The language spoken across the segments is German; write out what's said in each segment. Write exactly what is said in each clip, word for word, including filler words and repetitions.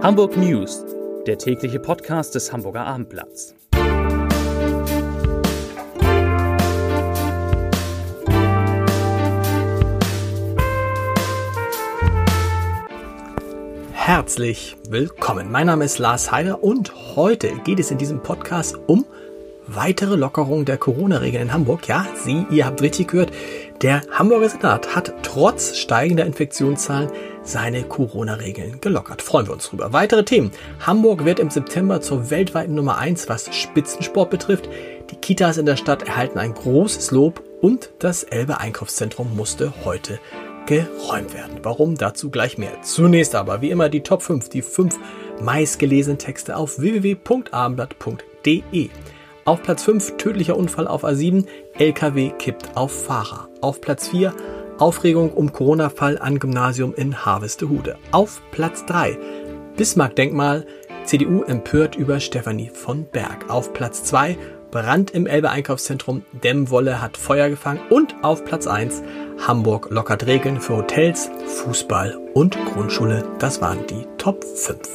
Hamburg News, der tägliche Podcast des Hamburger Abendblatts. Herzlich willkommen. Mein Name ist Lars Heider und heute geht es in diesem Podcast um weitere Lockerungen der Corona-Regeln in Hamburg. Ja, Sie, ihr habt richtig gehört, der Hamburger Senat hat trotz steigender Infektionszahlen seine Corona-Regeln gelockert. Freuen wir uns drüber. Weitere Themen. Hamburg wird im September zur weltweiten Nummer eins, was Spitzensport betrifft. Die Kitas in der Stadt erhalten ein großes Lob und das Elbe-Einkaufszentrum musste heute geräumt werden. Warum? Dazu gleich mehr. Zunächst aber, wie immer, die Top fünf, die fünf meistgelesenen Texte auf w w w punkt abendblatt punkt d e. Auf Platz fünf, tödlicher Unfall auf A sieben, L K W kippt auf Fahrer. Auf Platz vier, Aufregung um Corona-Fall an Gymnasium in Harvestehude. Auf Platz drei, Bismarck-Denkmal, C D U empört über Stefanie von Berg. Auf Platz zwei, Brand im Elbe-Einkaufszentrum, Dämmwolle hat Feuer gefangen. Und auf Platz eins, Hamburg lockert Regeln für Hotels, Fußball und Grundschule. Das waren die Top fünf.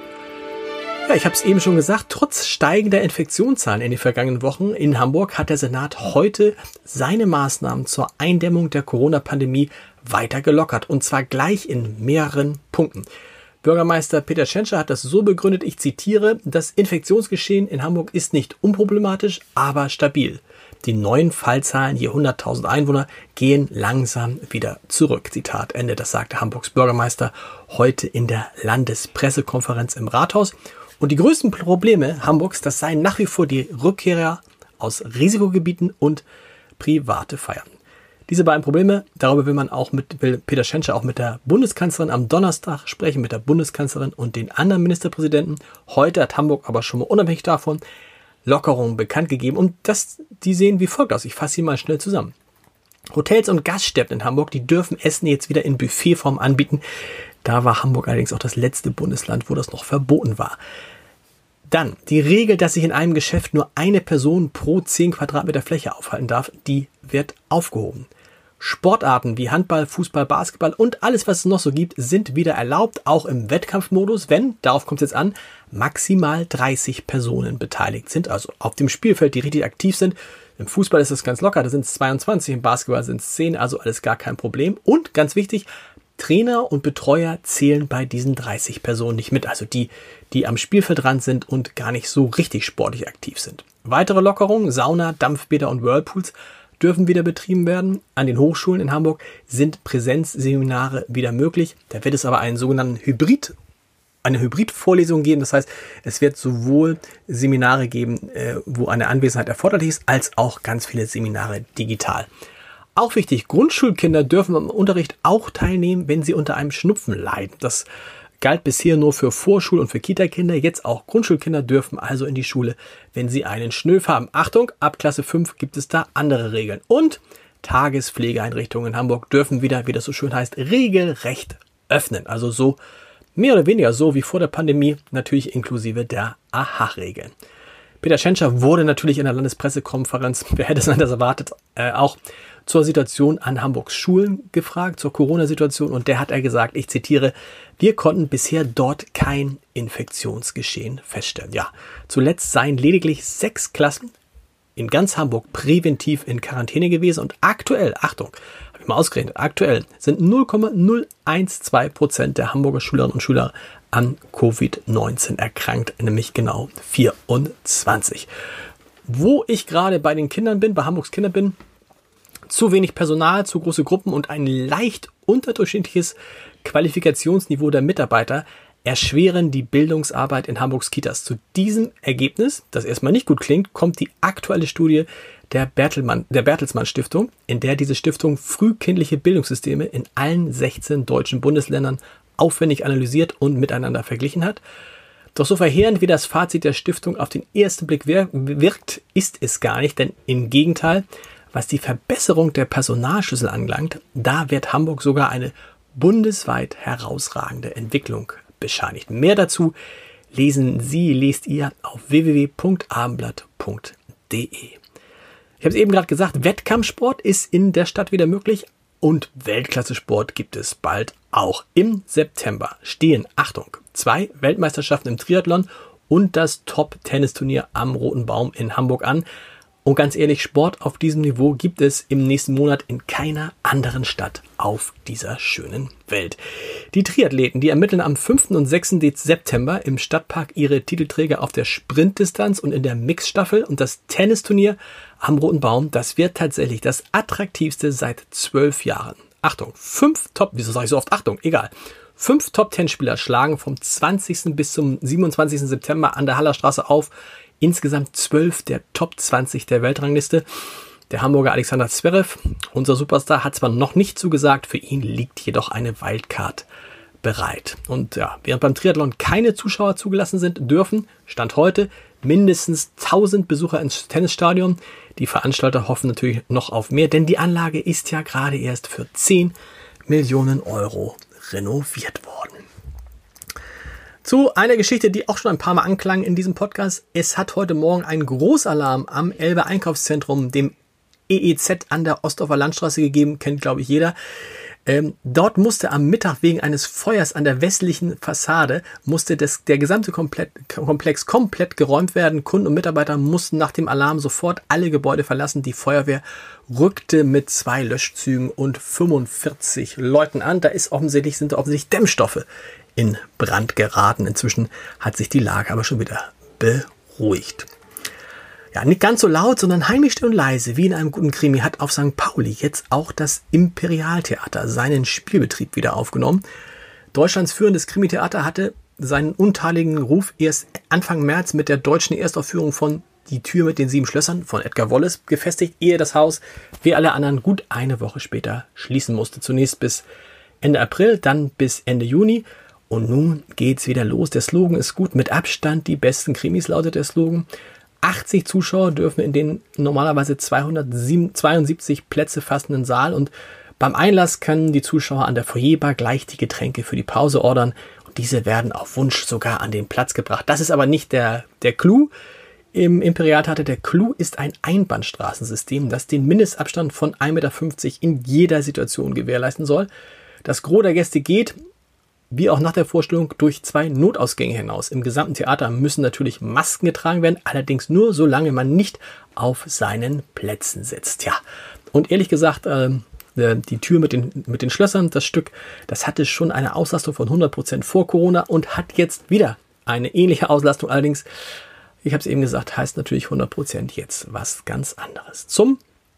Ja, ich habe es eben schon gesagt, trotz steigender Infektionszahlen in den vergangenen Wochen in Hamburg hat der Senat heute seine Maßnahmen zur Eindämmung der Corona-Pandemie weiter gelockert und zwar gleich in mehreren Punkten. Bürgermeister Peter Tschentscher hat das so begründet, ich zitiere, das Infektionsgeschehen in Hamburg ist nicht unproblematisch, aber stabil. Die neuen Fallzahlen je hunderttausend Einwohner gehen langsam wieder zurück. Zitat Ende, das sagte Hamburgs Bürgermeister heute in der Landespressekonferenz im Rathaus. Und die größten Probleme Hamburgs, das seien nach wie vor die Rückkehrer aus Risikogebieten und private Feiern. Diese beiden Probleme, darüber will man auch mit, will Peter Tschentscher auch mit der Bundeskanzlerin am Donnerstag sprechen, mit der Bundeskanzlerin und den anderen Ministerpräsidenten. Heute hat Hamburg aber schon mal unabhängig davon Lockerungen bekannt gegeben und das, die sehen wie folgt aus. Ich fasse sie mal schnell zusammen. Hotels und Gaststätten in Hamburg, die dürfen Essen jetzt wieder in Buffetform anbieten. Da war Hamburg allerdings auch das letzte Bundesland, wo das noch verboten war. Dann die Regel, dass sich in einem Geschäft nur eine Person pro zehn Quadratmeter Fläche aufhalten darf, die wird aufgehoben. Sportarten wie Handball, Fußball, Basketball und alles, was es noch so gibt, sind wieder erlaubt, auch im Wettkampfmodus, wenn, darauf kommt es jetzt an, maximal dreißig Personen beteiligt sind, also auf dem Spielfeld, die richtig aktiv sind. Im Fußball ist das ganz locker, da sind es zweiundzwanzig, im Basketball sind es zehn, also alles gar kein Problem. Und ganz wichtig, Trainer und Betreuer zählen bei diesen dreißig Personen nicht mit, also die, die am Spielfeldrand sind und gar nicht so richtig sportlich aktiv sind. Weitere Lockerungen, Sauna, Dampfbäder und Whirlpools dürfen wieder betrieben werden. An den Hochschulen in Hamburg sind Präsenzseminare wieder möglich. Da wird es aber einen sogenannten Hybrid, eine Hybridvorlesung geben. Das heißt, es wird sowohl Seminare geben, wo eine Anwesenheit erforderlich ist, als auch ganz viele Seminare digital. Auch wichtig, Grundschulkinder dürfen am Unterricht auch teilnehmen, wenn sie unter einem Schnupfen leiden. Das galt bisher nur für Vorschul- und für Kita-Kinder. Jetzt auch Grundschulkinder dürfen also in die Schule, wenn sie einen Schnöf haben. Achtung, ab Klasse fünf gibt es da andere Regeln. Und Tagespflegeeinrichtungen in Hamburg dürfen wieder, wie das so schön heißt, regelrecht öffnen. Also so, mehr oder weniger so wie vor der Pandemie, natürlich inklusive der A H A-Regeln. Peter Tschentscher wurde natürlich in der Landespressekonferenz, wer hätte es anders erwartet, äh, auch zur Situation an Hamburgs Schulen gefragt, zur Corona-Situation. Und der hat er gesagt, ich zitiere, wir konnten bisher dort kein Infektionsgeschehen feststellen. Ja, zuletzt seien lediglich sechs Klassen in ganz Hamburg präventiv in Quarantäne gewesen. Und aktuell, Achtung, habe ich mal ausgerechnet, aktuell sind null Komma null zwölf Prozent der Hamburger Schülerinnen und Schüler an Covid neunzehn erkrankt, nämlich genau vierundzwanzig. Wo ich gerade bei den Kindern bin, bei Hamburgs Kindern bin, zu wenig Personal, zu große Gruppen und ein leicht unterdurchschnittliches Qualifikationsniveau der Mitarbeiter erschweren die Bildungsarbeit in Hamburgs Kitas. Zu diesem Ergebnis, das erstmal nicht gut klingt, kommt die aktuelle Studie der, Bertelmann, der Bertelsmann Stiftung, in der diese Stiftung frühkindliche Bildungssysteme in allen sechzehn deutschen Bundesländern aufwendig analysiert und miteinander verglichen hat. Doch so verheerend wie das Fazit der Stiftung auf den ersten Blick wirkt, ist es gar nicht, denn im Gegenteil, was die Verbesserung der Personalschlüssel anbelangt, da wird Hamburg sogar eine bundesweit herausragende Entwicklung bescheinigt. Mehr dazu lesen Sie, lest ihr auf w w w punkt abendblatt punkt d e. Ich habe es eben gerade gesagt, Wettkampfsport ist in der Stadt wieder möglich und Weltklasse-Sport gibt es bald auch. Im September stehen, Achtung, zwei Weltmeisterschaften im Triathlon und das Top-Tennisturnier am Roten Baum in Hamburg an. Und ganz ehrlich, Sport auf diesem Niveau gibt es im nächsten Monat in keiner anderen Stadt auf dieser schönen Welt. Die Triathleten, die ermitteln am fünften und sechsten September im Stadtpark ihre Titelträger auf der Sprintdistanz und in der Mixstaffel. Und das Tennisturnier am Roten Baum, das wird tatsächlich das attraktivste seit zwölf Jahren. Achtung, fünf Top, wieso sage ich so oft Achtung, egal. Fünf Top-Ten-Spieler schlagen vom zwanzigsten bis zum siebenundzwanzigsten September an der Hallerstraße auf. Insgesamt zwölf der Top zwanzig der Weltrangliste. Der Hamburger Alexander Zverev, unser Superstar, hat zwar noch nicht zugesagt, für ihn liegt jedoch eine Wildcard bereit. Und ja, während beim Triathlon keine Zuschauer zugelassen sind, dürfen, Stand heute, mindestens tausend Besucher ins Tennisstadion. Die Veranstalter hoffen natürlich noch auf mehr, denn die Anlage ist ja gerade erst für zehn Millionen Euro renoviert worden. Zu einer Geschichte, die auch schon ein paar Mal anklang in diesem Podcast. Es hat heute Morgen einen Großalarm am Elbe Einkaufszentrum, dem E E Z an der Ostdorfer Landstraße gegeben, kennt glaube ich jeder. Ähm, dort musste am Mittag wegen eines Feuers an der westlichen Fassade, musste das, der gesamte komplett, Komplex komplett geräumt werden. Kunden und Mitarbeiter mussten nach dem Alarm sofort alle Gebäude verlassen. Die Feuerwehr rückte mit zwei Löschzügen und fünfundvierzig Leuten an. Da ist offensichtlich, sind da offensichtlich Dämmstoffe in Brand geraten. Inzwischen hat sich die Lage aber schon wieder beruhigt. Ja, nicht ganz so laut, sondern heimlich still und leise, wie in einem guten Krimi, hat auf Sankt Pauli jetzt auch das Imperialtheater seinen Spielbetrieb wieder aufgenommen. Deutschlands führendes Krimitheater hatte seinen untadeligen Ruf erst Anfang März mit der deutschen Erstaufführung von Die Tür mit den sieben Schlössern von Edgar Wallace gefestigt, ehe das Haus, wie alle anderen, gut eine Woche später schließen musste. Zunächst bis Ende April, dann bis Ende Juni. Und nun geht's wieder los. Der Slogan ist gut. Mit Abstand die besten Krimis, lautet der Slogan. achtzig Zuschauer dürfen in den normalerweise zweihundertzweiundsiebzig Plätze fassenden Saal. Und beim Einlass können die Zuschauer an der Foyerbar gleich die Getränke für die Pause ordern. Und diese werden auf Wunsch sogar an den Platz gebracht. Das ist aber nicht der, der Clou im Imperialtheater. Der Clou ist ein Einbahnstraßensystem, das den Mindestabstand von ein Meter fünfzig in jeder Situation gewährleisten soll. Das Gros der Gäste geht, wie auch nach der Vorstellung, durch zwei Notausgänge hinaus. Im gesamten Theater müssen natürlich Masken getragen werden, allerdings nur solange man nicht auf seinen Plätzen sitzt. Ja, und ehrlich gesagt, äh, die Tür mit den, mit den Schlössern, das Stück, das hatte schon eine Auslastung von hundert Prozent vor Corona und hat jetzt wieder eine ähnliche Auslastung. Allerdings, ich habe es eben gesagt, heißt natürlich hundert Prozent jetzt was ganz anderes. Zum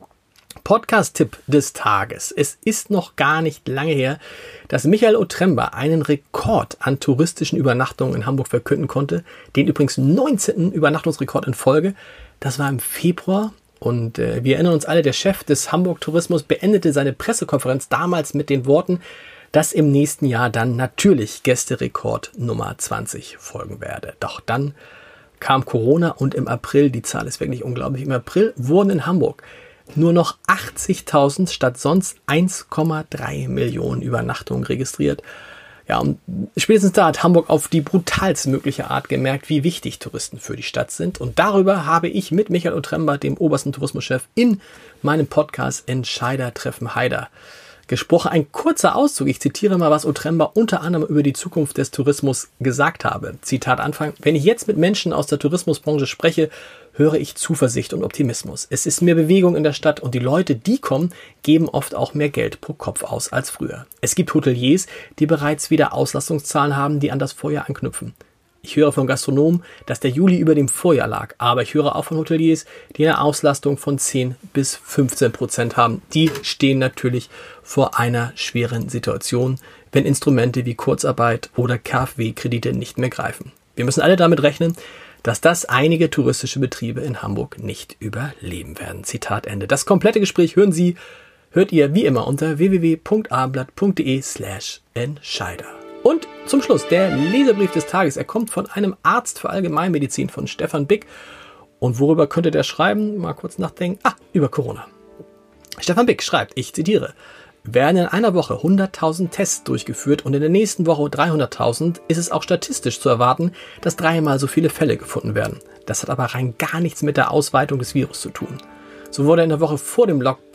Podcast-Tipp des Tages. Es ist noch gar nicht lange her, dass Michael Otremba einen Rekord an touristischen Übernachtungen in Hamburg verkünden konnte. Den übrigens neunzehnten Übernachtungsrekord in Folge. Das war im Februar. Und äh, wir erinnern uns alle, der Chef des Hamburg Tourismus beendete seine Pressekonferenz damals mit den Worten, dass im nächsten Jahr dann natürlich Gästerekord Nummer zwanzig folgen werde. Doch dann kam Corona und im April, die Zahl ist wirklich unglaublich, im April wurden in Hamburg nur noch achtzigtausend statt sonst eins Komma drei Millionen Übernachtungen registriert. Ja, und spätestens da hat Hamburg auf die brutalste mögliche Art gemerkt, wie wichtig Touristen für die Stadt sind. Und darüber habe ich mit Michael Otremba, dem obersten Tourismuschef, in meinem Podcast Entscheider treffen Heider gesprochen. Ein kurzer Auszug, ich zitiere mal, was Otremba unter anderem über die Zukunft des Tourismus gesagt habe. Zitat Anfang: Wenn ich jetzt mit Menschen aus der Tourismusbranche spreche, höre ich Zuversicht und Optimismus. Es ist mehr Bewegung in der Stadt und die Leute, die kommen, geben oft auch mehr Geld pro Kopf aus als früher. Es gibt Hoteliers, die bereits wieder Auslastungszahlen haben, die an das Vorjahr anknüpfen. Ich höre von Gastronomen, dass der Juli über dem Vorjahr lag, aber ich höre auch von Hoteliers, die eine Auslastung von zehn bis fünfzehn Prozent haben. Die stehen natürlich vor einer schweren Situation, wenn Instrumente wie Kurzarbeit oder KfW-Kredite nicht mehr greifen. Wir müssen alle damit rechnen, dass das einige touristische Betriebe in Hamburg nicht überleben werden. Zitat Ende. Das komplette Gespräch hören Sie, hört ihr wie immer unter w w w punkt abendblatt punkt de slash Entscheider. Und zum Schluss der Leserbrief des Tages. Er kommt von einem Arzt für Allgemeinmedizin von Stefan Bick. Und worüber könnte der schreiben? Mal kurz nachdenken. Ah, über Corona. Stefan Bick schreibt, ich zitiere: Werden in einer Woche hunderttausend Tests durchgeführt und in der nächsten Woche dreihunderttausend, ist es auch statistisch zu erwarten, dass dreimal so viele Fälle gefunden werden. Das hat aber rein gar nichts mit der Ausweitung des Virus zu tun. So wurde in der Woche vor dem, Lock-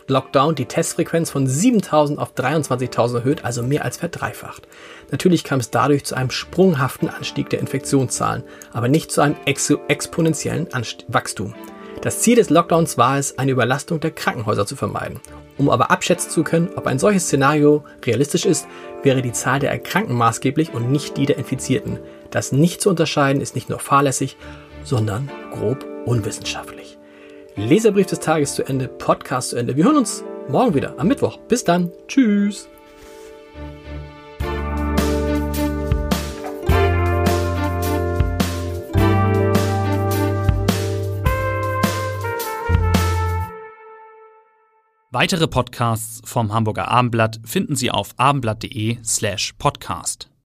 Lockdown die Testfrequenz von siebentausend auf dreiundzwanzigtausend erhöht, also mehr als verdreifacht. Natürlich kam es dadurch zu einem sprunghaften Anstieg der Infektionszahlen, aber nicht zu einem ex- exponentiellen Anst- Wachstum. Das Ziel des Lockdowns war es, eine Überlastung der Krankenhäuser zu vermeiden. Um aber abschätzen zu können, ob ein solches Szenario realistisch ist, wäre die Zahl der Erkrankten maßgeblich und nicht die der Infizierten. Das nicht zu unterscheiden ist nicht nur fahrlässig, sondern grob unwissenschaftlich. Leserbrief des Tages zu Ende, Podcast zu Ende. Wir hören uns morgen wieder am Mittwoch. Bis dann. Tschüss. Weitere Podcasts vom Hamburger Abendblatt finden Sie auf abendblatt.de slash podcast.